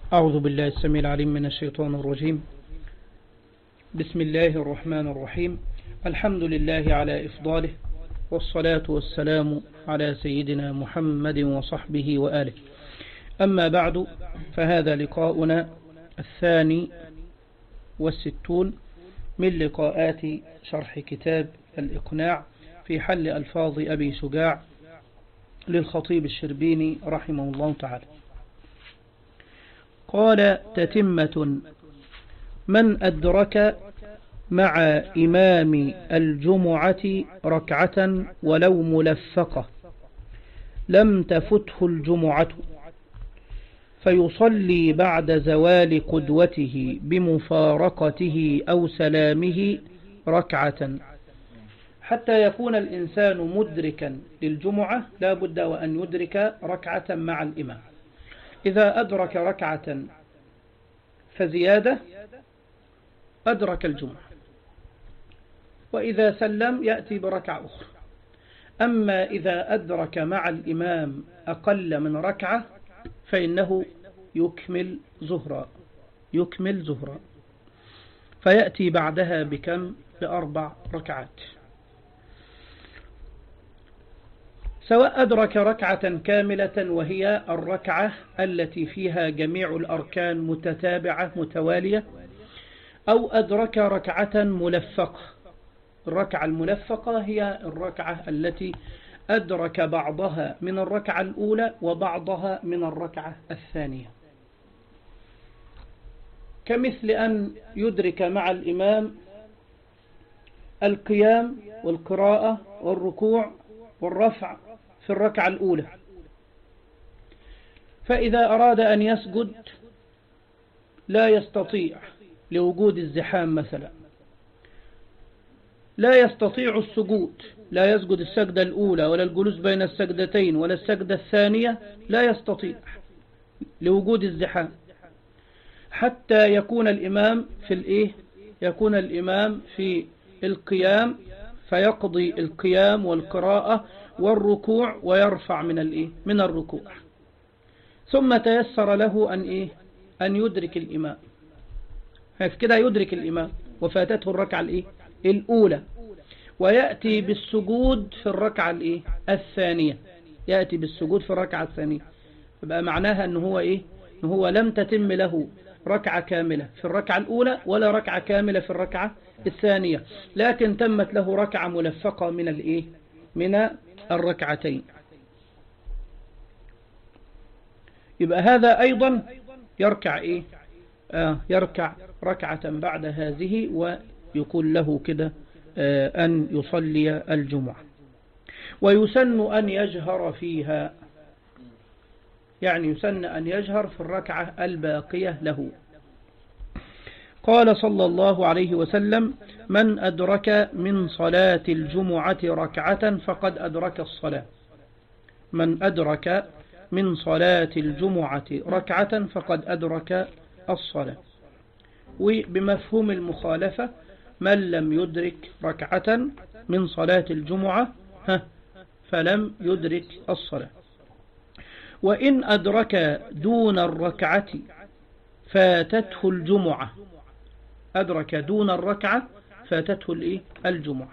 أعوذ بالله السميع العليم من الشيطان الرجيم. بسم الله الرحمن الرحيم. الحمد لله على إفضاله، والصلاة والسلام على سيدنا محمد وصحبه وآله. أما بعد، فهذا لقاؤنا 62 من لقاءات شرح كتاب الإقناع في حل ألفاظ أبي شجاع للخطيب الشربيني رحمه الله تعالى. قال: تتمة: من أدرك مع إمام الجمعة ركعة ولو ملفقة لم تفته الجمعة، فيصلي بعد زوال قدوته بمفارقته أو سلامه ركعة. حتى يكون الإنسان مدركا للجمعة لا بد وأن يدرك ركعة مع الإمام. إذا أدرك ركعة فزيادة أدرك الجمعة، وإذا سلم يأتي بركعة أخرى. أما إذا أدرك مع الإمام أقل من ركعة فإنه يكمل ظهرا فيأتي بعدها بكم؟ ب4 ركعات. سواء أدرك ركعة كاملة وهي الركعة التي فيها جميع الأركان متتابعة متوالية، أو أدرك ركعة ملفقة. الركعة الملفقة هي الركعة التي أدرك بعضها من الركعة الأولى وبعضها من الركعة الثانية، كمثل أن يدرك مع الإمام القيام والقراءة والركوع والرفع في الركعة الأولى، فإذا أراد أن يسجد لا يستطيع لوجود الزحام مثلا، لا يستطيع السجود، لا يسجد السجدة الأولى ولا الجلوس بين السجدتين ولا السجدة الثانية، لا يستطيع لوجود الزحام، حتى يكون الإمام في يكون الإمام في القيام فيقضي القيام والقراءة والركوع ويرفع من الركوع، ثم تيسر له أن يدرك الإمام. كده يدرك الإمام وفاتته الركعة الأولى، ويأتي بالسجود في الركعة الثانية. يأتي بالسجود في الركعة الثانية، يبقى معناها أنه هو لم تتم له ركعة كاملة في الركعة الأولى ولا ركعة كاملة في الركعة الثانية، لكن تمت له ركعة ملفقة من الركعتين. يبقى هذا أيضا يركع يركع ركعة بعد هذه، ويقول له كده أن يصلي الجمعة. ويسن أن يجهر فيها، يعني يسن أن يجهر في الركعة الباقية له. قال صلى الله عليه وسلم: من أدرك من صلاة الجمعة ركعة فقد أدرك الصلاة. من أدرك من صلاة الجمعة ركعة فقد أدرك الصلاة. وبمفهوم المخالفة: من لم يدرك ركعة من صلاة الجمعة فلم يدرك الصلاة. وإن أدرك دون الركعة فاتته الجمعة. أدرك دون الركعة فاتته الجمعة.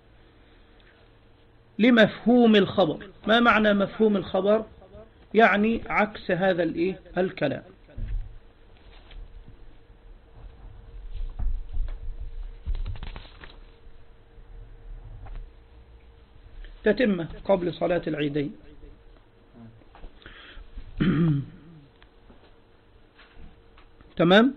لمفهوم الخبر. ما معنى مفهوم الخبر؟ يعني عكس هذا الكلام. تتمة قبل صلاة العيدين. تمام.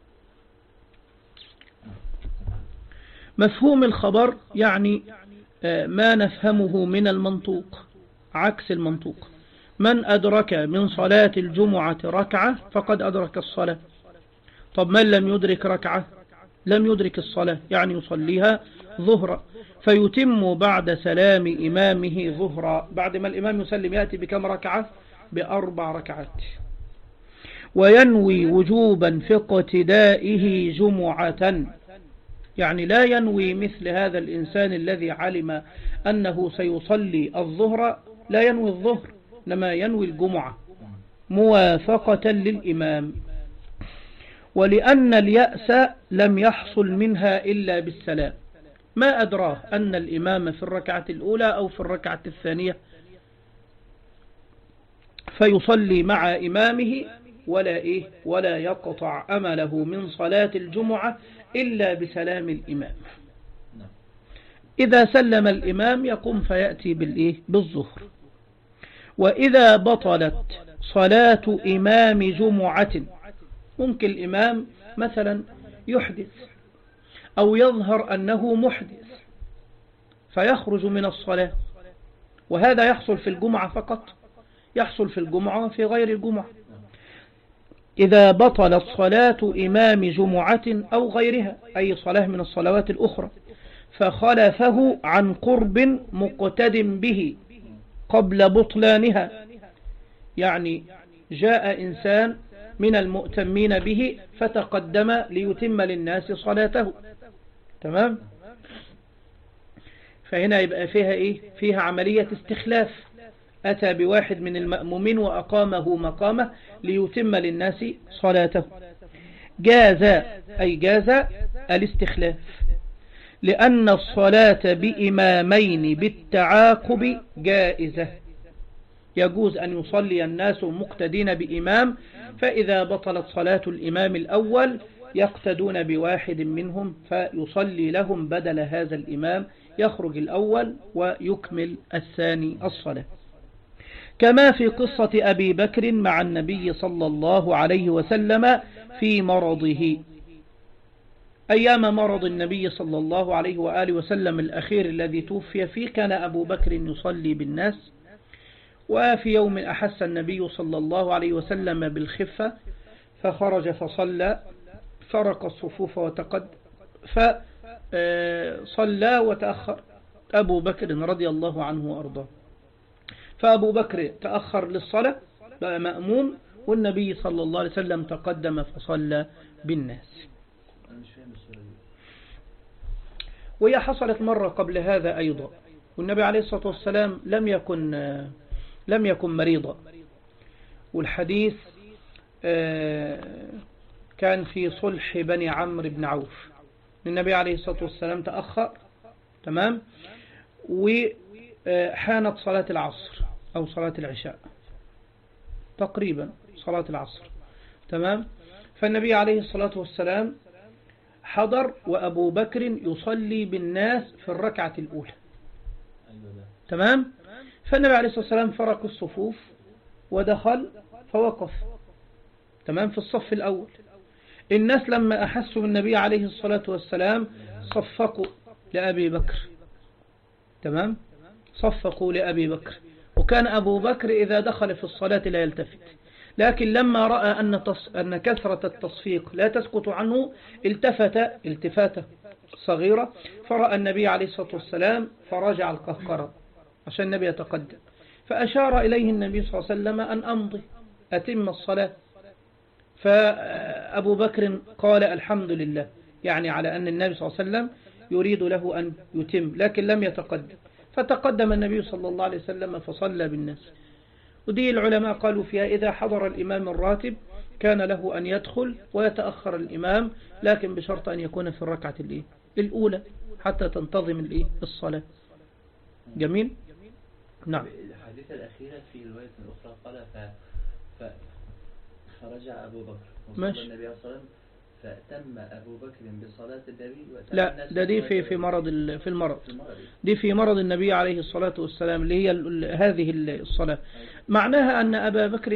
مفهوم الخبر يعني ما نفهمه من المنطوق، عكس المنطوق. من أدرك من صلاة الجمعة ركعة فقد أدرك الصلاة. طب من لم يدرك ركعة لم يدرك الصلاة، يعني يصليها ظهرا، فيتم بعد سلام إمامه ظهرا. بعد ما الإمام يسلم يأتي بكم ركعة؟ ب4 ركعات. وينوي وجوبا في اقتدائه جمعة، يعني لا ينوي مثل هذا الإنسان الذي علم أنه سيصلي الظهر، لا ينوي الظهر، إنما ينوي الجمعة موافقة للإمام. ولأن اليأس لم يحصل منها إلا بالسلام. ما أدراه أن الإمام في الركعة الأولى أو في الركعة الثانية فيصلي مع إمامه ولا يقطع أمله من صلاة الجمعة إلا بسلام الإمام. إذا سلم الإمام يقوم فيأتي بالظهر. وإذا بطلت صلاة إمام جمعة، ممكن الإمام مثلا يحدث أو يظهر أنه محدث فيخرج من الصلاة، وهذا يحصل في الجمعة فقط، يحصل في الجمعة وفي غير الجمعة. إذا بطلت صلاة إمام جمعة أو غيرها، أي صلاة من الصلوات الأخرى، فخلفه عن قرب مقتد به قبل بطلانها، يعني جاء إنسان من المؤتمين به فتقدم ليتم للناس صلاته، تمام؟ فهنا يبقى فيها فيها عملية استخلاف، أتى بواحد من المأمومين وأقامه مقامه ليتم للناس صلاته. جاز، أي جاز الاستخلاف، لأن الصلاة بإمامين بالتعاقب جائزة، يجوز أن يصلي الناس مقتدين بإمام، فإذا بطلت صلاة الإمام الأول يقتدون بواحد منهم فيصلي لهم بدل هذا الإمام، يخرج الأول ويكمل الثاني الصلاة. كما في قصة أبي بكر مع النبي صلى الله عليه وسلم في مرضه. أيام مرض النبي صلى الله عليه وآله وسلم الأخير الذي توفي فيه، كان أبو بكر يصلي بالناس، وفي يوم أحس النبي صلى الله عليه وسلم بالخفة فخرج فصلى، فرق الصفوف فصلى وتأخر أبو بكر رضي الله عنه وأرضاه. فأبو بكر تأخر للصلاة بقى مأموم، والنبي صلى الله عليه وسلم تقدم فصلى بالناس. وهي حصلت مرة قبل هذا أيضا، والنبي عليه الصلاة والسلام لم يكن مريضا، والحديث كان في صلح بني عمرو بن عوف. النبي عليه الصلاة والسلام تأخر، تمام، وحانت صلاة العصر أو صلاة العشاء، تقريبا صلاة العصر، تمام. فالنبي عليه الصلاة والسلام حضر وأبو بكر يصلي بالناس في الركعة الأولى، تمام. فالنبي عليه الصلاة والسلام فرق الصفوف ودخل فوقف، تمام، في الصف الأول. الناس لما أحسوا بالنبي عليه الصلاة والسلام صفقوا لأبي بكر، تمام، صفقوا لأبي بكر. وكان أبو بكر إذا دخل في الصلاة لا يلتفت، لكن لما رأى أن كثرة التصفيق لا تسقط عنه التفت التفاتة صغيرة، فرأى النبي عليه الصلاة والسلام فرجع القهقرة عشان النبي يتقدم، فأشار إليه النبي صلى الله عليه وسلم أن أمضي أتم الصلاة. فأبو بكر قال الحمد لله، يعني على أن النبي صلى الله عليه وسلم يريد له أن يتم، لكن لم يتقدم. فتقدم النبي صلى الله عليه وسلم فصلى بالناس. ودي العلماء قالوا فيها إذا حضر الإمام الراتب كان له أن يدخل ويتأخر الإمام، لكن بشرط أن يكون في الركعة الأولى حتى تنتظم الصلاة. جميل. نعم. الحديث الأخيرة في رواية أخرى قال فرجع أبو بكر وصلى النبي صلى الله عليه وسلم فأتم أبو بكر بصلاة النبي. لا، ده دي في المرض دي في مرض النبي عليه الصلاة والسلام اللي هي هذه الصلاة. معناها أن أبا بكر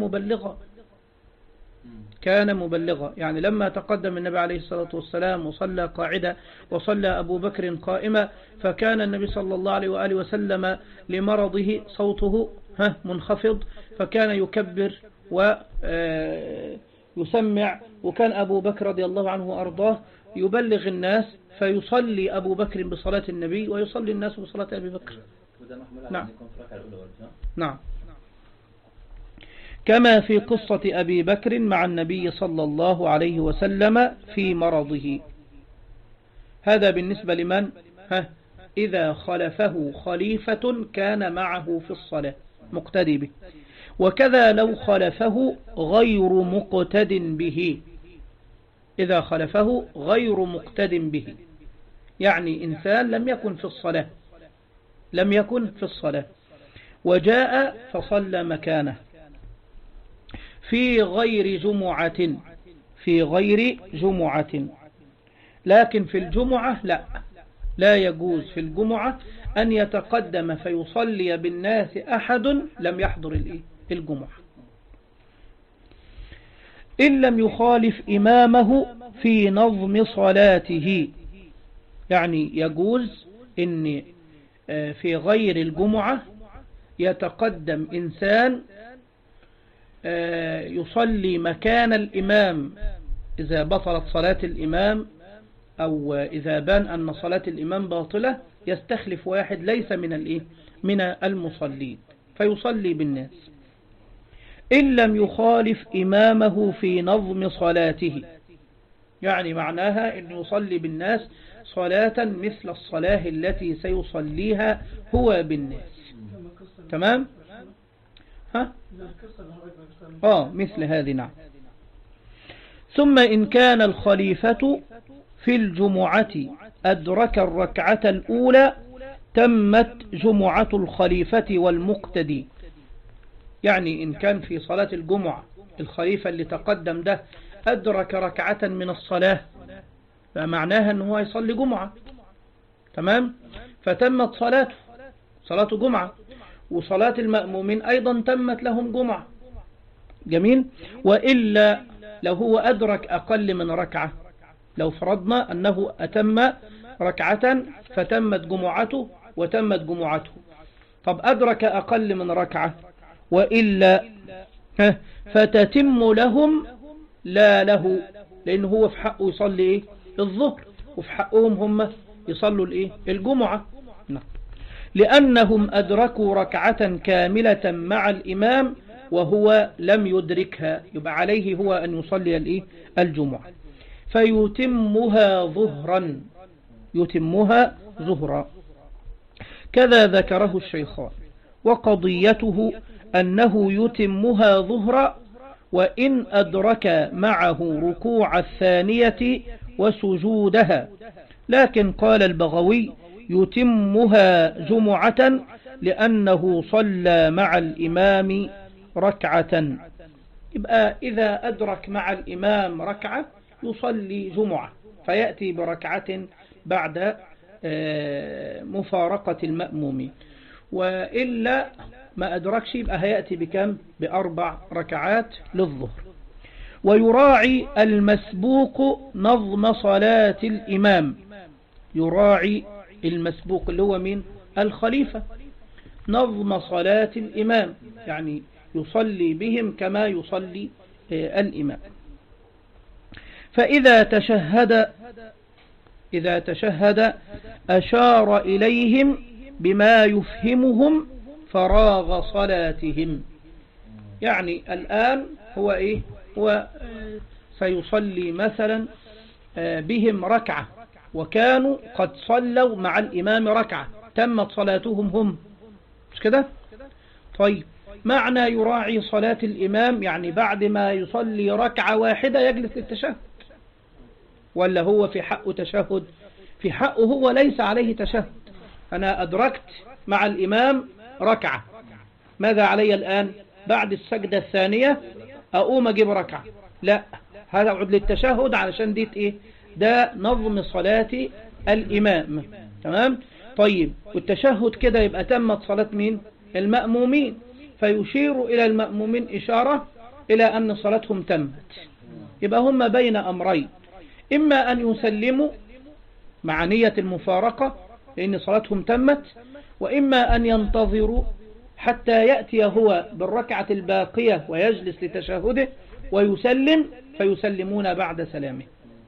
كان مبلغا، يعني لما تقدم النبي عليه الصلاة والسلام وصلى قاعدة وصلى أبو بكر قائمة، فكان النبي صلى الله عليه وآله وسلم لمرضه صوته منخفض، فكان يكبر ويسمع، وكان أبو بكر رضي الله عنه وأرضاه يبلغ الناس، فيصلي أبو بكر بصلاة النبي ويصلي الناس بصلاة أبي بكر. نعم. كما في قصة أبي بكر مع النبي صلى الله عليه وسلم في مرضه. هذا بالنسبة لمن إذا خلفه خليفة كان معه في الصلاة مقتدي به، وكذا لو خلفه غير مقتد به، إذا خلفه غير مقتد به، يعني إنسان لم يكن في الصلاة وجاء فصلى مكانه في غير جمعة، لكن في الجمعة لا يجوز في الجمعة أن يتقدم فيصلي بالناس أحد لم يحضر الجمعة، إن لم يخالف إمامه في نظم صلاته. يعني يجوز أن في غير الجمعة يتقدم إنسان يصلي مكان الإمام إذا بطلت صلاة الإمام، أو إذا بان أن صلاة الإمام باطلة يستخلف واحد ليس من المصلين فيصلي بالناس، إن لم يخالف إمامه في نظم صلاته. يعني معناها أن يصلي بالناس صلاة مثل الصلاة التي سيصليها هو بالناس. تمام؟ مثل هذه. نعم. ثم إن كان الخليفة في الجمعة أدرك الركعة الأولى تمت جمعة الخليفة والمقتدي. يعني إن كان في صلاة الجمعة الخليفة اللي تقدم ده أدرك ركعة من الصلاة، فمعناها أنه يصلي جمعة. تمام؟ فتمت صلاة جمعة، وصلاة المأمومين أيضا تمت لهم جمعة. جميل. وإلا لو هو أدرك أقل من ركعة، لو فرضنا أنه أتم ركعة فتمت جمعته وتمت جمعته، طب أدرك أقل من ركعة وإلا فتتم لهم لا له، لأنه هو في حقه يصلي الظهر وفي حقهم هم يصلوا الجمعة. لأنهم أدركوا ركعة كاملة مع الإمام وهو لم يدركها، يبقى عليه هو أن يصلي الجمعة فيتمها ظهرا. كذا ذكره الشيخان، وقضيته أنه يتمها ظهرا وإن أدرك معه ركوع الثانية وسجودها، لكن قال البغوي يتمها جمعة لأنه صلى مع الإمام ركعة. يبقى إذا أدرك مع الإمام ركعة يصلي جمعة فيأتي بركعة بعد مفارقة المأمومين، وإلا ما أدركش يبقى هيأتي بكم؟ ب4 ركعات للظهر. ويراعي المسبوق نظم صلاة الإمام، يراعي المسبوق اللي هو مين؟ الخليفة، نظم صلاة الإمام، يعني يصلي بهم كما يصلي الإمام. فإذا تشهد أشار إليهم بما يفهمهم فراغ صلاتهم. يعني الآن هو سيصلي مثلا بهم ركعة وكانوا قد صلوا مع الإمام ركعة، تمت صلاتهم هم، مش كده؟ طيب، معنى يراعي صلاة الإمام يعني بعد ما يصلي ركعة واحدة يجلس للتشهد، ولا هو في حقه تشهد؟ في حقه هو ليس عليه تشهد. أنا أدركت مع الإمام ركعة، ماذا علي الآن؟ بعد السجدة الثانية أقوم أجيب ركعة؟ لا، هذا أعود للتشهد علشان ديت ده نظم صلاة الإمام. تمام؟ طيب، والتشهد كده يبقى تمت صلاة مين؟ المأمومين، فيشير إلى المأمومين إشارة إلى أن صلاتهم تمت. يبقى هم بين أمرين، إما أن يسلموا مع نية المفارقة لأن صلاتهم تمت، وإما أن ينتظروا حتى يأتي هو بالركعة الباقية ويجلس لتشهده ويسلم، فيسلمون بعد سلامه.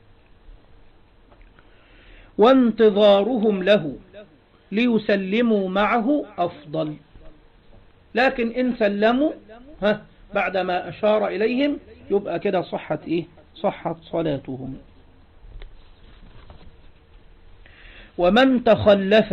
وانتظارهم له ليسلموا معه أفضل، لكن إن سلموا بعدما أشار إليهم يبقى كده صحت صلاتهم. ومن تخلف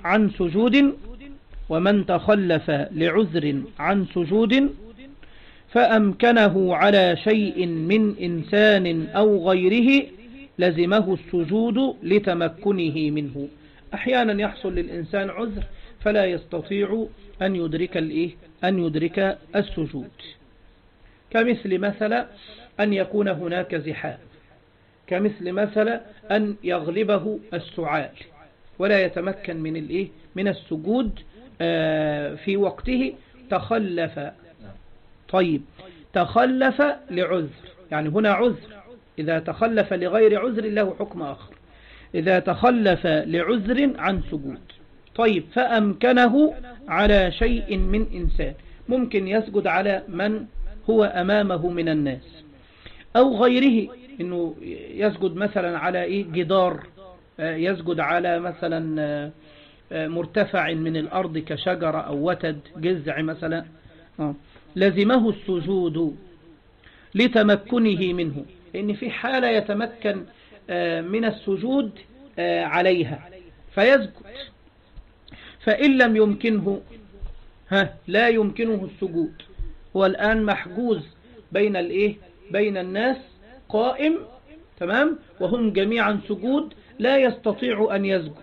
لعذر عن سجود فأمكنه على شيء من إنسان أو غيره لزمه السجود لتمكنه منه. أحيانا يحصل للإنسان عذر فلا يستطيع أن يدرك السجود، كمثل مثلا أن يكون هناك زحام، كمثل مثلا أن يغلبه السعال ولا يتمكن من السجود في وقته، تخلف. طيب تخلف لعذر، يعني هنا عذر، إذا تخلف لغير عذر له حكم آخر، إذا تخلف لعذر عن سجود. طيب فأمكنه على شيء من إنسان، ممكن يسجد على من هو أمامه من الناس أو غيره، إنه يسجد مثلا على جدار، يسجد على مثلا مرتفع من الأرض كشجرة أو وتد جذع مثلا، لزمه السجود لتمكنه منه، لأن في حالة يتمكن من السجود عليها فيسجد. فإن لم يمكنه لا يمكنه السجود، هو الآن محجوز بين الناس قائم، تمام، وهم جميعا سجود، لا يستطيع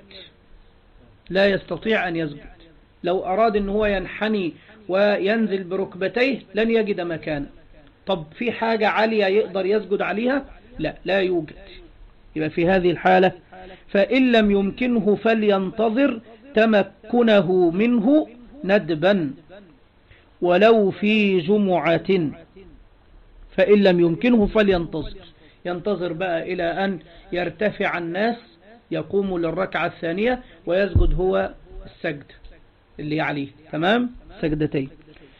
أن يسجد. لو أراد أن هو ينحني وينزل بركبتيه لن يجد مكانا. طب في حاجة عالية يقدر يسجد عليها؟ لا يوجد. يبقى في هذه الحالة فإن لم يمكنه فلينتظر تمكنه منه ندبا ولو في جمعة. فإن لم يمكنه ينتظر بقى إلى أن يرتفع الناس، يقوم للركعة الثانية ويسجد هو السجد اللي عليه، تمام، سجدتين.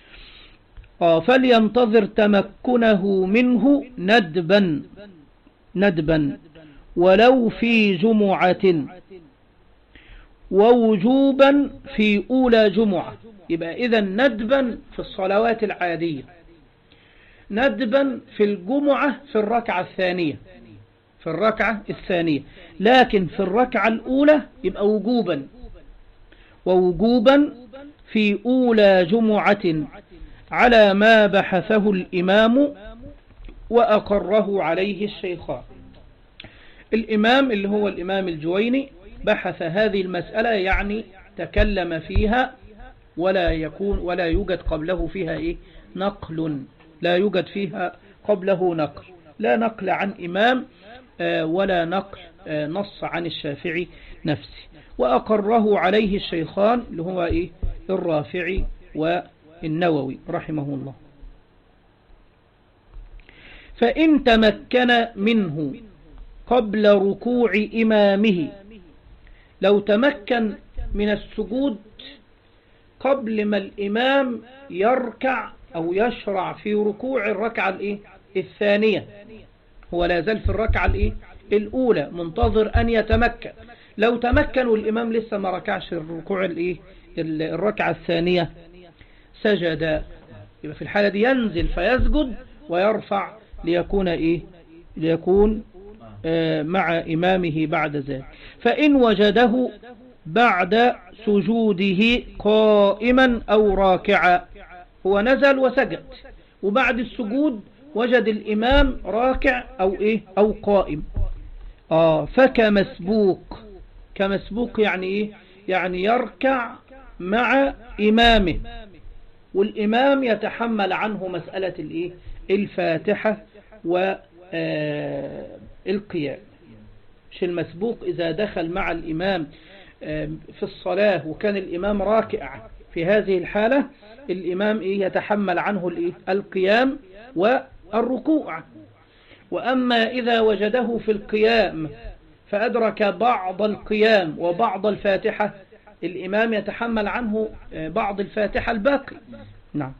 فلينتظر تمكنه منه ندبا ولو في جمعة، ووجوبا في أولى جمعة. يبقى إذا ندبا في الصلوات العادية، ندبا في الجمعة في الركعة الثانية، لكن في الركعة الأولى يبقى ووجوبا في أولى جمعة على ما بحثه الإمام وأقره عليه الشيخان. الإمام اللي هو الإمام الجويني بحث هذه المسألة، يعني تكلم فيها، ولا يوجد قبله فيها نقل، لا يوجد فيها قبله نقل، لا نقل عن إمام ولا نقل نص عن الشافعي نفسه. وأقره عليه الشيخان اللي هو الرافعي والنووي رحمه الله. فإن تمكن منه قبل ركوع إمامه، لو تمكن من السجود قبل ما الإمام يركع أو يشرع في ركوع الركعة الثانية، هو لا زال في الركعة الأولى منتظر أن يتمكن، لو تمكن والإمام لسه ما ركعش الركوع الركعة الثانية سجد. يبقى في الحالة دي ينزل فيسجد ويرفع ليكون مع إمامه بعد ذلك. فإن وجده بعد سجوده قائما أو راكعا، هو نزل وسجد وبعد السجود وجد الإمام راكع أو قائم، كمسبوق يعني يعني يركع مع إمامه، والإمام يتحمل عنه مسألة الفاتحة والقيام. مش المسبوق إذا دخل مع الإمام في الصلاة وكان الإمام راكع، في هذه الحالة الإمام يتحمل عنه القيام والركوع. وأما إذا وجده في القيام فأدرك بعض القيام وبعض الفاتحة، الإمام يتحمل عنه بعض الفاتحة الباقي. نعم.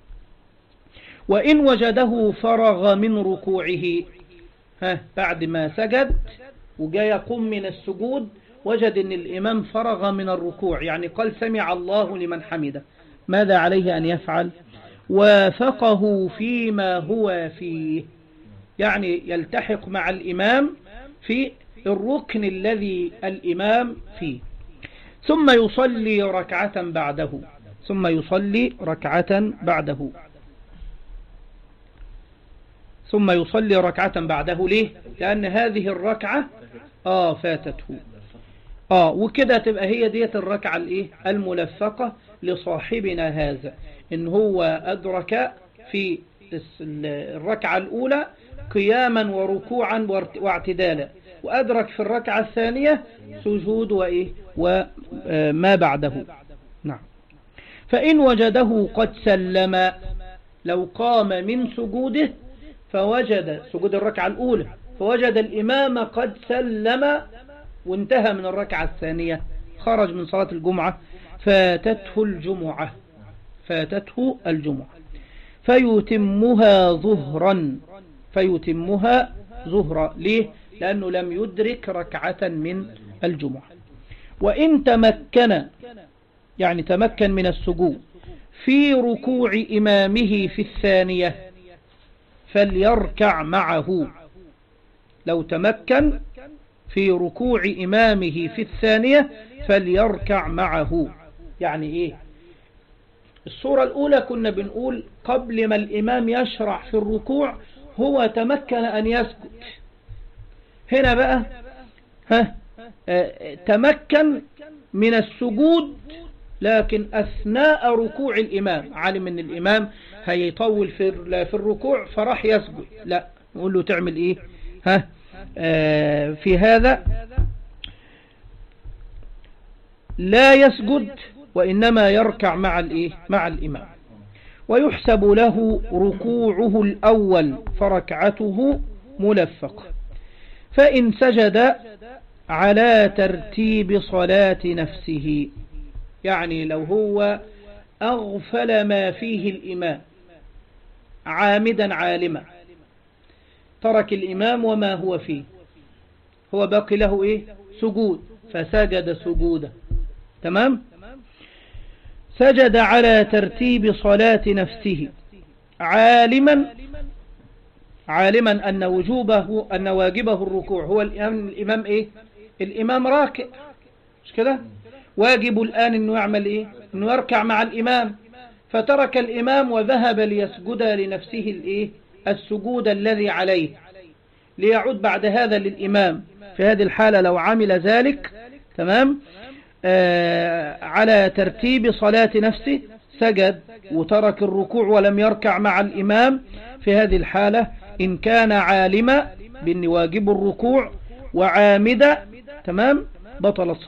وإن وجده فرغ من ركوعه، بعد ما سجد وجاء يقوم من السجود وجد أن الإمام فرغ من الركوع، يعني قال سمع الله لمن حمده، ماذا عليه أن يفعل؟ وافقه فيما هو فيه، يعني يلتحق مع الإمام في الركن الذي الإمام فيه، ثم يصلي ركعة بعده. ثم يصلي ركعة بعده. ليه؟ لأن هذه الركعة فاتته. وكده تبقى هي ديت الركعة الملفقة لصاحبنا هذا، إن هو أدرك في الركعة الأولى قياما وركوعا واعتدالا، وأدرك في الركعة الثانية سجود وما بعده. نعم. فإن وجده قد سلم، لو قام من سجوده فوجد سجود الركعة الأولى فوجد الإمام قد سلم وانتهى من الركعة الثانية، خرج من صلاة الجمعة، فاتته الجمعة فيتمها ظهرا. ليه؟ لأنه لم يدرك ركعة من الجمعة. وإن تمكن، يعني تمكن من السجود في ركوع إمامه في الثانية فليركع معه. لو تمكن في ركوع إمامه في الثانية فليركع معه. يعني إيه؟ الصورة الأولى كنا بنقول قبل ما الإمام يشرع في الركوع هو تمكن أن يسجد. هنا بقى تمكن من السجود، لكن أثناء ركوع الإمام علم أن الإمام هيطول في الركوع فراح يسجد. لا، نقول له تعمل إيه؟ في هذا لا يسجد، وإنما يركع مع الإمام، ويحسب له ركوعه الأول فركعته ملفقة. فإن سجد على ترتيب صلاة نفسه، يعني لو هو أغفل ما فيه الإمام عامدا عالما، ترك الإمام وما هو فيه، هو باقي له سجود، فسجد سجودا. تمام؟ سجد على ترتيب صلاة نفسه عالما أن واجبه الركوع. هو الإمام الإمام راكع، مش كده؟ واجب الآن أنه يعمل أنه يركع مع الإمام، فترك الإمام وذهب ليسجد لنفسه السجود الذي عليه ليعود بعد هذا للإمام. في هذه الحالة لو عمل ذلك، تمام، على ترتيب صلاة نفسه، سجد وترك الركوع ولم يركع مع الإمام، في هذه الحالة إن كان عالما بأن واجب الركوع وعامدا، تمام، بطلت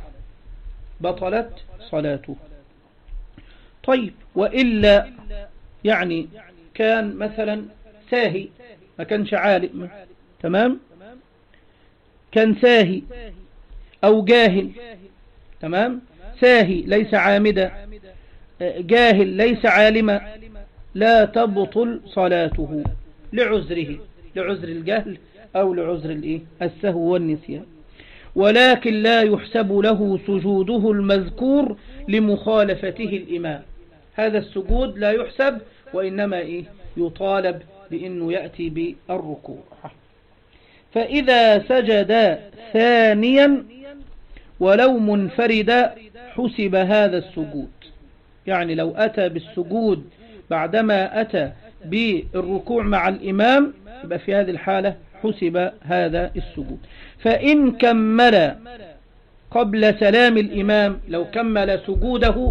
صلاته. طيب، وإلا يعني كان مثلا ساهي، ما كانش عالم، تمام، كان ساهي أو جاهل، تمام، ساهي ليس عامدا، جاهل ليس عالما، لا تبطل صلاته لعذر الجهل أو لعذر السهو والنسيان، ولكن لا يحسب له سجوده المذكور لمخالفته الإمام. هذا السجود لا يحسب، وإنما يطالب بأنه يأتي بالركوع. فإذا سجد ثانيا ولو منفردا حسب هذا السجود. يعني لو أتى بالسجود بعدما أتى بالركوع مع الإمام، يبقى في هذه الحالة حسب هذا السجود. فإن كمل قبل سلام الإمام، لو كمل سجوده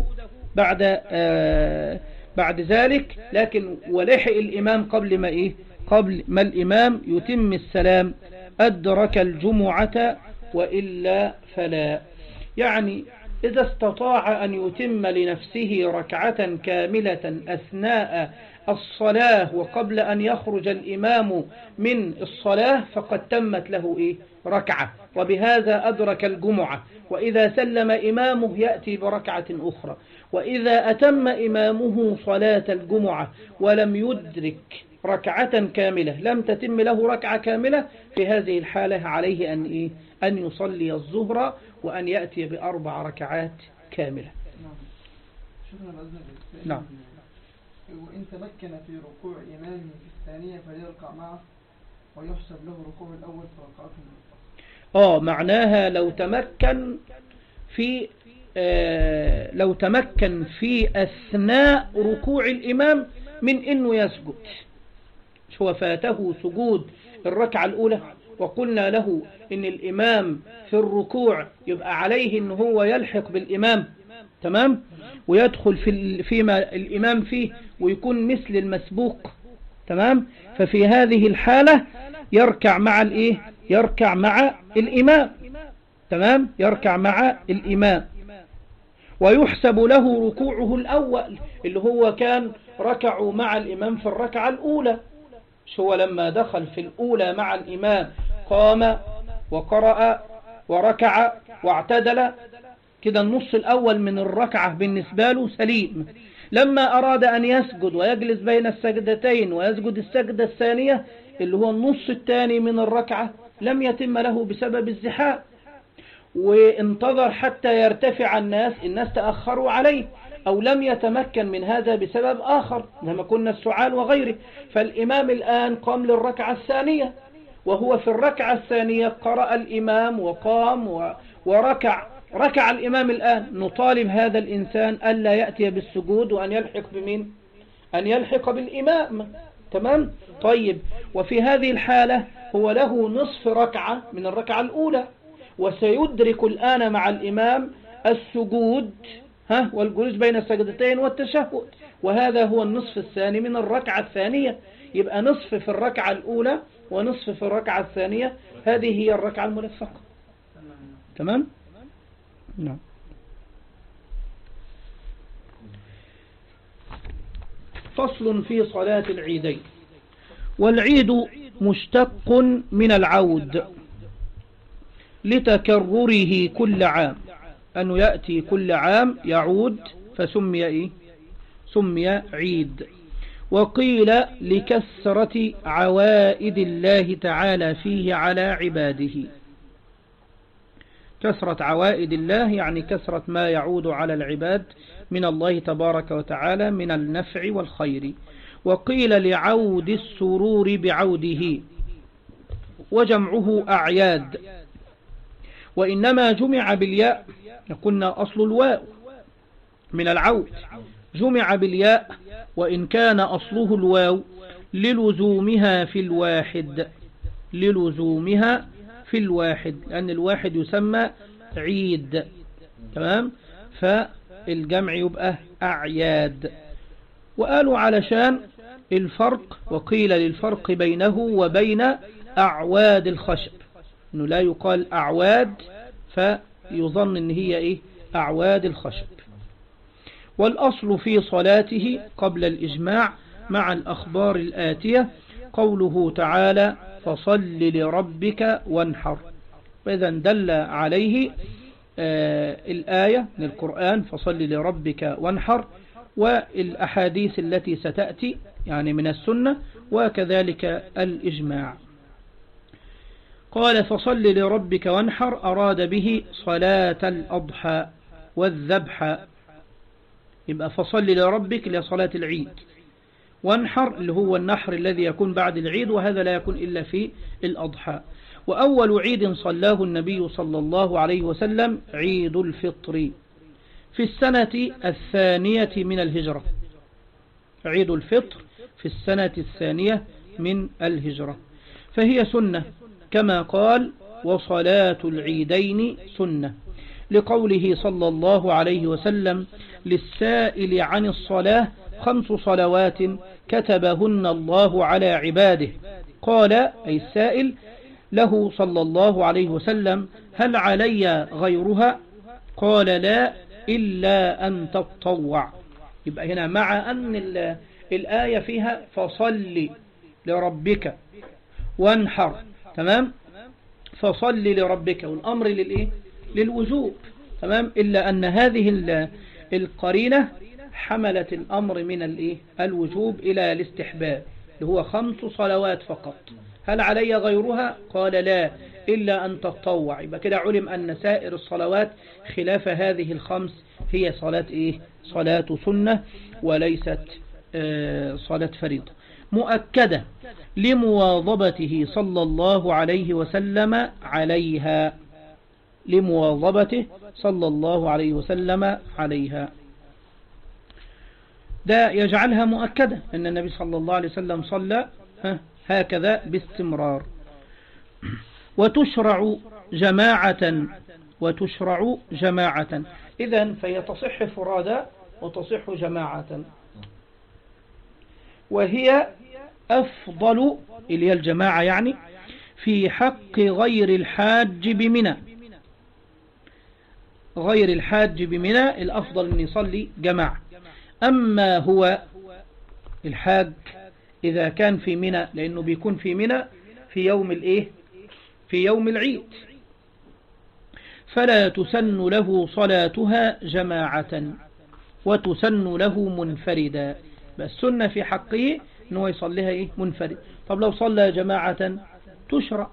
بعد ذلك، لكن ولحق الإمام قبل ما الإمام يتم السلام، أدرك الجمعة، وإلا فلا. يعني إذا استطاع أن يتم لنفسه ركعة كاملة أثناء الصلاة وقبل أن يخرج الإمام من الصلاة، فقد تمت له ركعة، وبهذا أدرك الجمعة. وإذا سلم إمامه يأتي بركعة أخرى. وإذا أتم إمامه صلاة الجمعة ولم يدرك ركعة كاملة، لم تتم له ركعة كاملة، في هذه الحالة عليه أن يصلي الظهر وأن يأتي ب4 ركعات كاملة. نعم. وإن تمكن في ركوع إمامه في الثانية فليركع معه، ويحسب له ركوع الأول في ركعته. معناها لو تمكن في أثناء ركوع الإمام من إنه يسجد، مش هو فاته سجود الركعة الأولى، وقلنا له إن الإمام في الركوع يبقى عليه إن هو يلحق بالإمام، تمام، ويدخل فيما الإمام فيه ويكون مثل المسبوق، تمام. ففي هذه الحالة يركع مع الإيه؟ يركع مع الإمام، تمام، يركع مع الإمام، ويحسب له ركوعه الأول اللي هو كان ركعوا مع الإمام في الركعة الأولى. مش هو لما دخل في الأولى مع الإمام قام وقرأ وركع واعتدل، كده النص الأول من الركعة بالنسبة له سليم. لما أراد أن يسجد ويجلس بين السجدتين ويسجد السجدة الثانية اللي هو النص الثاني من الركعة لم يتم له بسبب الزحام، وانتظر حتى يرتفع الناس تأخروا عليه، أو لم يتمكن من هذا بسبب آخر لما كنا السعال وغيره. فالإمام الآن قام للركعة الثانية، وهو في الركعة الثانية قرأ الإمام وقام ركع الإمام الآن. نطالب هذا الإنسان ألا يأتي بالسجود وأن يلحق بمين؟ أن يلحق بالإمام، تمام. طيب، وفي هذه الحالة هو له نصف ركعة من الركعة الأولى، وسيدرك الآن مع الإمام السجود والجلوس بين السجدتين والتشهد، وهذا هو النصف الثاني من الركعة الثانية. يبقى نصف في الركعة الأولى ونصف في الركعة الثانية، هذه هي الركعة الملفقة، تمام. نعم. فصل في صلاة العيدين. والعيد مشتق من العود لتكرره كل عام، أنه يأتي كل عام يعود فسمي إيه؟ سمي عيد. وقيل لكثرة عوائد الله تعالى فيه على عباده. كثرة عوائد الله يعني كثرة ما يعود على العباد من الله تبارك وتعالى من النفع والخير. وقيل لعود السرور بعوده، وجمعه أعياد، وإنما جمع بالياء، قلنا أصل الواو من العود، جمع بالياء وإن كان أصله الواو للزومها في الواحد، للزومها في الواحد، لأن الواحد يسمى عيد، تمام. فالجمع يبقى أعياد. وقالوا علشان الفرق، وقيل للفرق بينه وبين أعواد الخشب، إنه لا يقال أعواد فيظن إن هي إيه؟ أعواد الخشب. والأصل في صلاته قبل الإجماع مع الأخبار الآتية قوله تعالى فصل لربك وانحر، فإذا دل عليه الآية من القرآن فصل لربك وانحر، والأحاديث التي ستأتي يعني من السنة، وكذلك الإجماع. قال فصل لربك وانحر، أراد به صلاة الأضحى والذبح، يبقى فصل لربك لصلاة العيد، وانحر اللي هو النحر الذي يكون بعد العيد، وهذا لا يكون إلا في الأضحى. وأول عيد صلاه النبي صلى الله عليه وسلم عيد الفطر في السنة الثانية من الهجرة، عيد الفطر في السنة الثانية من الهجرة، فهي سنة كما قال وصلاة العيدين سنة، لقوله صلى الله عليه وسلم للسائل عن الصلاة 5 صلوات كتبهن الله على عباده. قال أي السائل له صلى الله عليه وسلم هل علي غيرها؟ قال لا إلا أن تتطوع. يبقى هنا مع أن الآية فيها فصل لربك وانحر، تمام، فصل لربك والأمر للإيه؟ للوجوب، تمام، إلا أن هذه القرينة حملت الأمر من الإيه؟ الوجوب إلى الاستحباب، اللي هو 5 صلوات فقط. هل علي غيرها؟ قال لا إلا أن تتطوع. يبقى كده علم أن سائر الصلوات خلاف هذه ال5 هي صلاة إيه؟ صلاة سنة وليست صلاة فريضة مؤكدة لمواظبته صلى الله عليه وسلم عليها، لمواظبته صلى الله عليه وسلم عليها. ده يجعلها مؤكدة أن النبي صلى الله عليه وسلم صلى هكذا باستمرار. وتشرع جماعة إذن فهي تصح فرادا وتصح جماعة، وهي أفضل اللي هي الجماعة يعني في حق غير الحاج بمنى. غير الحاج بمنى الأفضل أن يصلي جماعة. أما هو الحاج إذا كان في منى، لأنه بيكون في منى في يوم الإيه؟ في يوم العيد، فلا تسن له صلاتها جماعة وتسن له منفردا. بس سنة في حقه أنه يصليها إيه؟ منفرد. طب لو صلى جماعة تشرع.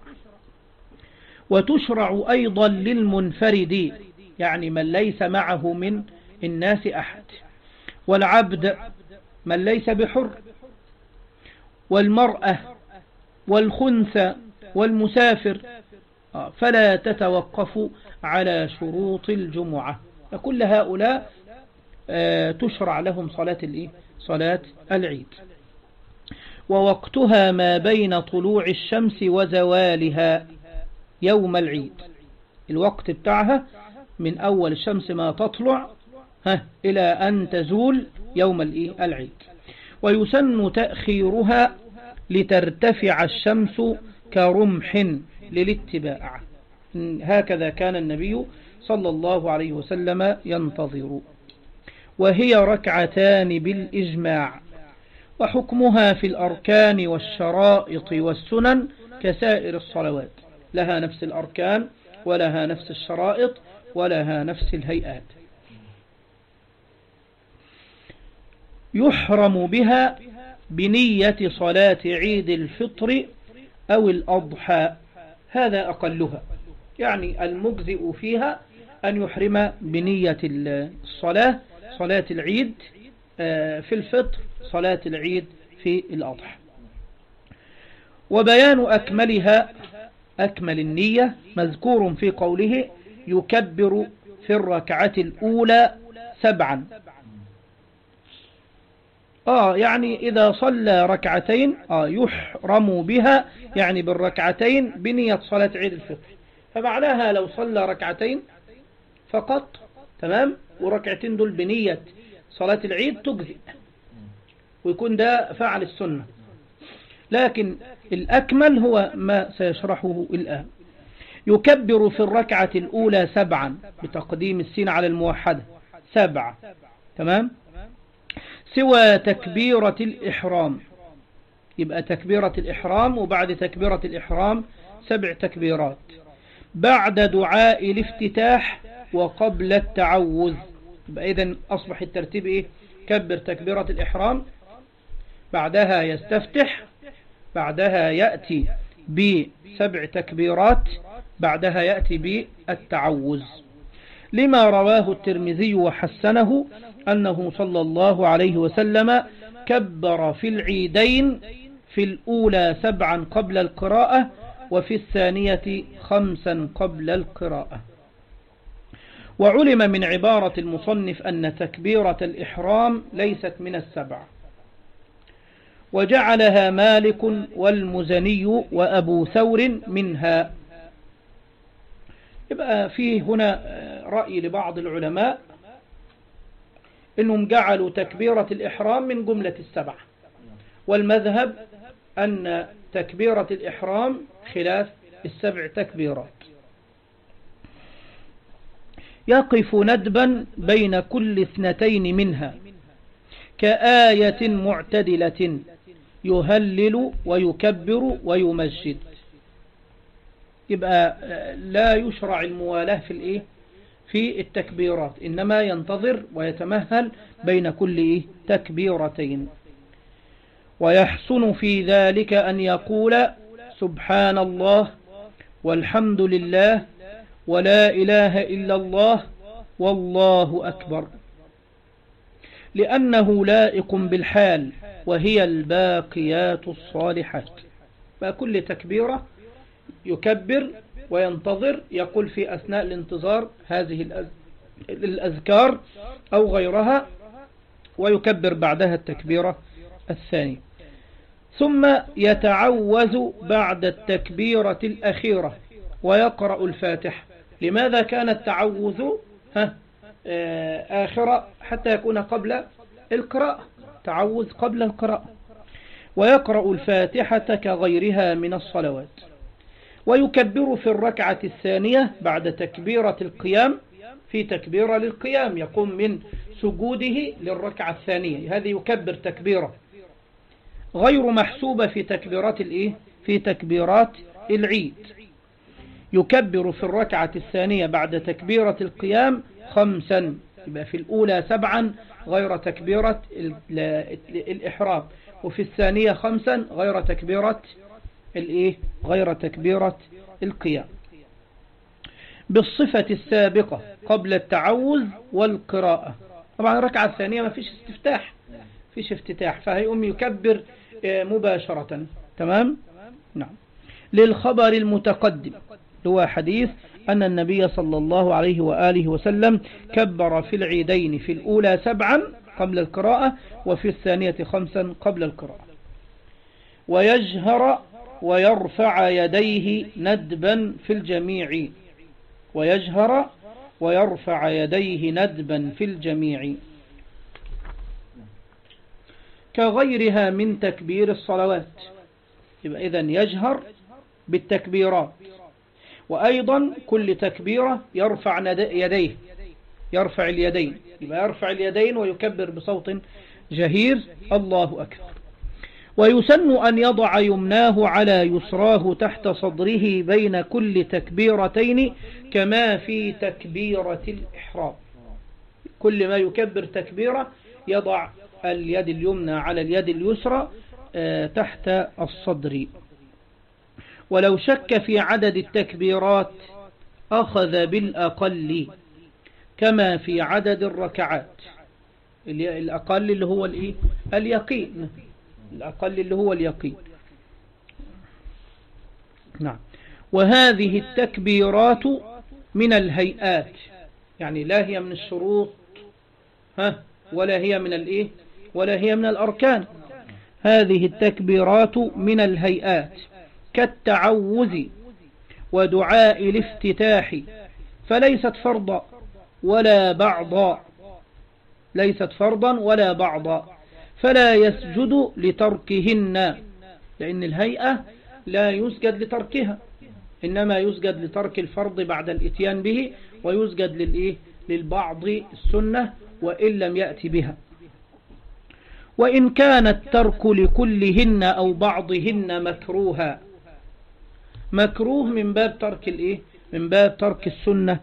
وتشرع أيضا للمنفرد، يعني من ليس معه من الناس أحد، والعبد من ليس بحر، والمرأة والخنثى والمسافر، فلا تتوقف على شروط الجمعة. فكل هؤلاء تشرع لهم صلاة العيد. ووقتها ما بين طلوع الشمس وزوالها يوم العيد. الوقت بتاعها من أول الشمس ما تطلع إلى أن تزول يوم العيد. ويسن تأخيرها لترتفع الشمس كرمح للاتباع. هكذا كان النبي صلى الله عليه وسلم ينتظر. وهي ركعتان بالإجماع. وحكمها في الأركان والشرائط والسنن كسائر الصلوات، لها نفس الأركان ولها نفس الشرائط ولها نفس الهيئات. يحرم بها بنية صلاة عيد الفطر أو الأضحى، هذا أقلها. يعني المجزئ فيها أن يحرم بنية الصلاة، صلاة العيد في الفطر، صلاة العيد في الأضحى. وبيان أكملها، أكمل النية، مذكور في قوله يكبر في الركعة الأولى 7. يعني إذا صلى ركعتين يحرم بها، يعني بالركعتين بنية صلاة عيد الفطر. فمعناها لو صلى ركعتين فقط تمام، وركعتين دول بنية صلاة العيد تجزئ ويكون ده فعل السنة. لكن الأكمل هو ما سيشرحه الآن. يكبر في الركعة الأولى 7 بتقديم السين على الموحدة 7 تمام، سوى تكبيرة الإحرام. يبقى تكبيرة الإحرام، وبعد تكبيرة الإحرام 7 تكبيرات، بعد دعاء الافتتاح وقبل التعوذ. يبقى إذن أصبح الترتيب إيه؟ كبر تكبيرة الإحرام، بعدها يستفتح، بعدها يأتي ب7 تكبيرات، بعدها يأتي بالتعوذ. لما رواه الترمذي وحسنه أنه صلى الله عليه وسلم كبر في العيدين في الأولى 7 قبل القراءة، وفي الثانية 5 قبل القراءة. وعلم من عبارة المصنف أن تكبيرة الإحرام ليست من 7، وجعلها مالك والمزني وأبو ثور منها. يبقى فيه هنا رأي لبعض العلماء إنهم جعلوا تكبيرة الإحرام من جملة 7، والمذهب أن تكبيرة الإحرام خلاف 7 تكبيرات. يقف ندبا بين كل 2 منها كآية معتدلة يهلل ويكبر ويمجد. يبقى لا يشرع الموالاة في التكبيرات، إنما ينتظر ويتمهل بين كل تكبيرتين. ويحسن في ذلك أن يقول سبحان الله والحمد لله ولا إله إلا الله والله أكبر، لأنه لائق بالحال، وهي الباقيات الصالحات. فكل تكبيرة يكبر وينتظر، يقول في أثناء الانتظار هذه الأذكار أو غيرها، ويكبر بعدها التكبيرة الثانية. ثم يتعوذ بعد التكبيرة الأخيرة ويقرأ الفاتحة. لماذا كان التعوذ آخرة؟ حتى يكون قبل القراءة، تعوذ قبل القراءة. ويقرأ الفاتحة كغيرها من الصلوات. ويكبر في الركعة الثانية بعد تكبيرة القيام، في تكبيرة للقيام، يقوم من سجوده للركعة الثانية، هذه يكبر تكبيرة غير محسوبة في تكبيرات في تكبيرات العيد. يكبر في الركعة الثانية بعد تكبيرة القيام 5، يبقى في الأولى 7 غير تكبيرة الإحرام، وفي الثانية 5 غير تكبيرة غير تكبيرة القيام، بالصفة السابقة قبل التعوذ والقراءة. طبعا الركعة الثانية ما فيش استفتاح، فيش افتتاح، فهيقوم يكبر مباشرة. تمام؟ نعم. للخبر المتقدم هو حديث أن النبي صلى الله عليه وآله وسلم كبر في العيدين في الأولى 7 قبل القراءة، وفي الثانية 5 قبل القراءة. ويجهر ويرفع يديه ندبا في الجميع، ويجهر ويرفع يديه ندبا في الجميع كغيرها من تكبير الصلوات. يبقى إذن يجهر بالتكبيرات، وأيضا كل تكبيرة يرفع يديه، يرفع اليدين، يبقى يرفع اليدين ويكبر بصوت جهير الله أكبر. ويسن أن يضع يمناه على يسراه تحت صدره بين كل تكبيرتين كما في تكبيرة الإحرام. كل ما يكبر تكبيرة يضع اليد اليمنى على اليد اليسرى تحت الصدر. ولو شك في عدد التكبيرات أخذ بالأقل كما في عدد الركعات. الأقل اللي هو اليقين، الأقل اللي هو اليقين. نعم. وهذه التكبيرات من الهيئات، يعني لا هي من الشروط ولا هي من ولا هي من الأركان. هذه التكبيرات من الهيئات كالتعوذ ودعاء الافتتاح، فليست فرضا ولا بعضا، ليست فرضا ولا بعضا، فلا يسجد لتركهن، لأن الهيئة لا يسجد لتركها، إنما يسجد لترك الفرض بعد الاتيان به، ويسجد للبعض السنة وإن لم يأتي بها. وإن كان الترك لكلهن أو بعضهن مكروها، مكروه من باب ترك من باب ترك السنة،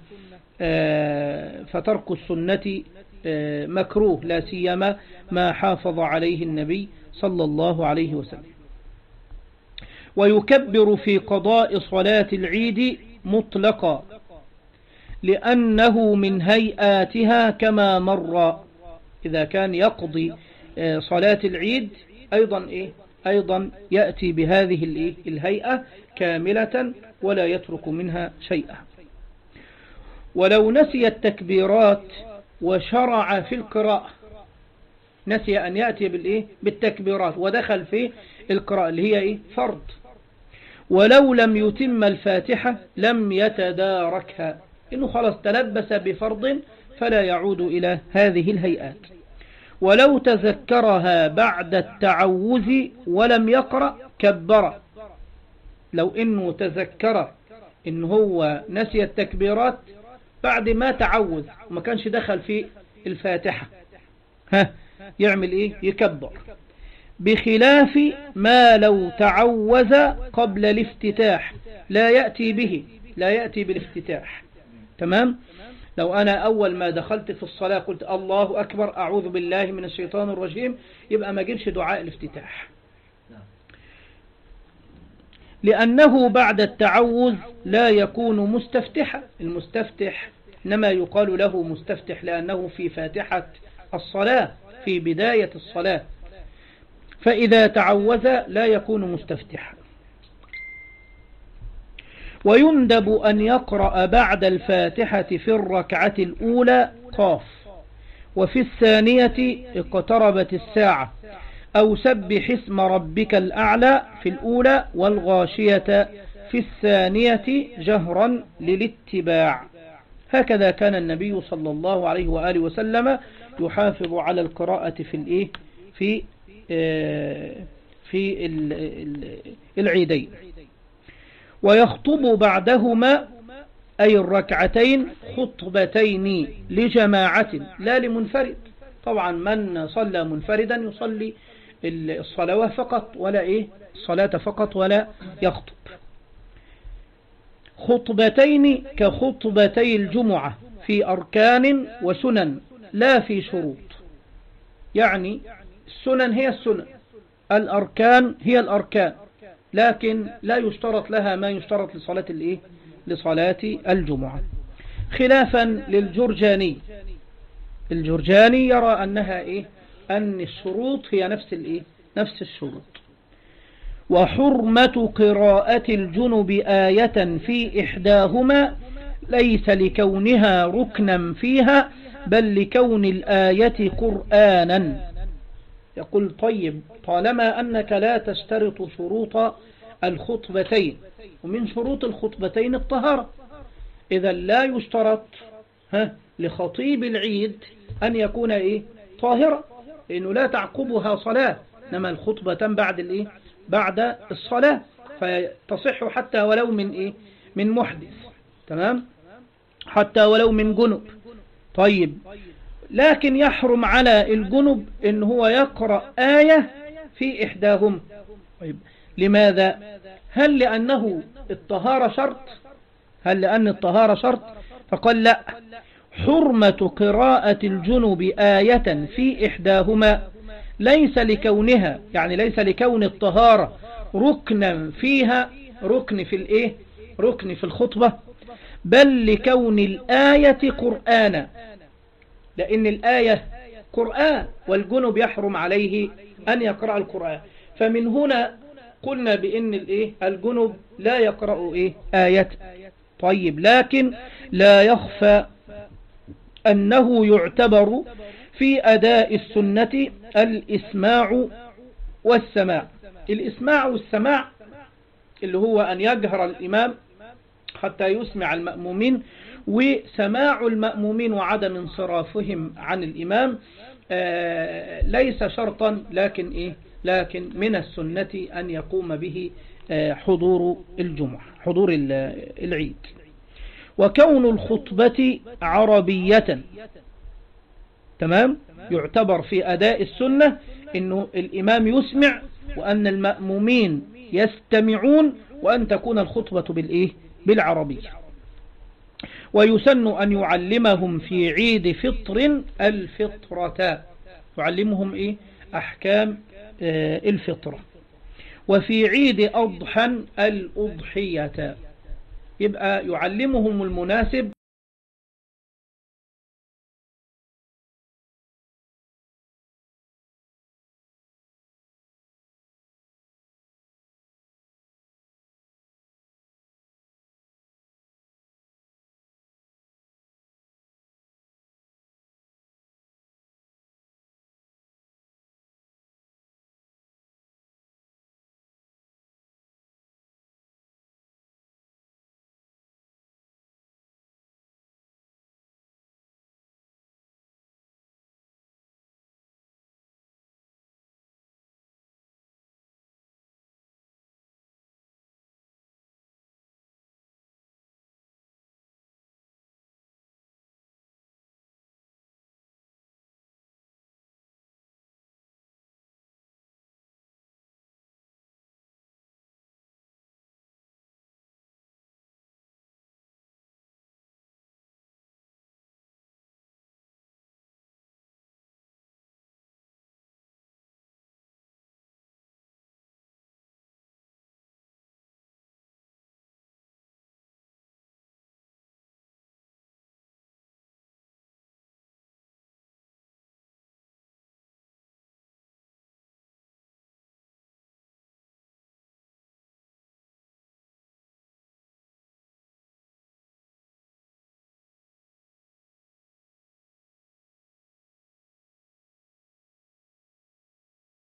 فترك السنة مكروه، لا سيما ما حافظ عليه النبي صلى الله عليه وسلم. ويكبر في قضاء صلاة العيد مطلقا لأنه من هيئاتها كما مر. إذا كان يقضي صلاة العيد أيضا يأتي بهذه الهيئة كاملة ولا يترك منها شيئا. ولو نسي التكبيرات وشرع في القراءة، نسي أن يأتي بالتكبيرات ودخل في القراءة اللي هي فرض، ولو لم يتم الفاتحة لم يتداركها، إنه خلاص تلبس بفرض فلا يعود إلى هذه الهيئات. ولو تذكرها بعد التعوذ ولم يقرأ كبر. لو إنه تذكر إنه هو نسي التكبيرات بعد ما تعوذ وما كانش دخل في الفاتحة، يعمل يكبر، بخلاف ما لو تعوذ قبل الافتتاح لا يأتي بالافتتاح. تمام؟ لو أنا أول ما دخلت في الصلاة قلت الله أكبر أعوذ بالله من الشيطان الرجيم، يبقى ما جيبش دعاء الافتتاح، لأنه بعد التعوذ لا يكون مستفتحا. المستفتح إنما يقال له مستفتح لأنه في فاتحة الصلاة، في بداية الصلاة، فإذا تعوذ لا يكون مستفتحا. ويندب أن يقرأ بعد الفاتحة في الركعة الأولى قاف، وفي الثانية اقتربت الساعة، أو سبح اسم ربك الأعلى في الأولى، والغاشية في الثانية جهرا للاتباع. هكذا كان النبي صلى الله عليه وآله وسلم يحافظ على القراءة في العيدين. ويخطب بعدهما أي الركعتين خطبتين لجماعة لا لمنفرد. طبعا من صلى منفردا يصلي الصلاة فقط الصلاة فقط ولا يخطب. خطبتين كخطبتي الجمعة في أركان وسنن لا في شروط. يعني السنن هي السنن، الأركان هي الأركان، لكن لا يشترط لها ما يشترط لصلاة الجمعة، خلافا للجرجاني. الجرجاني يرى أنها أن الشروط هي نفس الشروط. وحرمة قراءة الجنب آية في إحداهما ليس لكونها ركنا فيها، بل لكون الآية قرآنا. يقول طيب، طالما أنك لا تشترط شروط الخطبتين، ومن شروط الخطبتين الطهارة، إذا لا يشترط لخطيب العيد أن يكون طاهرا، لأنه لا تعقبها صلاة، إنما الخطبة بعد الصلاة، فتصح حتى ولو من محدث، تمام، حتى ولو من جنب. طيب، لكن يحرم على الجنب إن هو يقرأ آية في إحداهم. طيب، لماذا؟ هل لأنه الطهارة شرط؟ هل لأن الطهارة شرط؟ فقال لا، حرمة قراءة الجنب آية في إحداهما ليس لكونها، يعني ليس لكون الطهارة ركنا فيها، ركن في الخطبة، بل لكون الآية قرآنا، لأن الآية قرآن، والجنب يحرم عليه أن يقرأ القرآن. فمن هنا قلنا بأن الجنب لا يقرأ آية. طيب، لكن لا يخفى أنه يعتبر في أداء السنة الإسماع والسماع. الإسماع والسماع اللي هو أن يجهر الإمام حتى يسمع المأمومين، وسماع المأمومين وعدم انصرافهم عن الإمام ليس شرطا، لكن من السنة أن يقوم به حضور الجمعة، حضور العيد. وكون الخطبة عربية، تمام، يعتبر في أداء السنة إنه الإمام يسمع، وأن المأمومين يستمعون، وأن تكون الخطبة بالعربية. ويسن أن يعلمهم في عيد فطر الفطرة، يعلمهم أحكام الفطرة. وفي عيد أضحى الأضحية، يبقى يعلمهم المناسب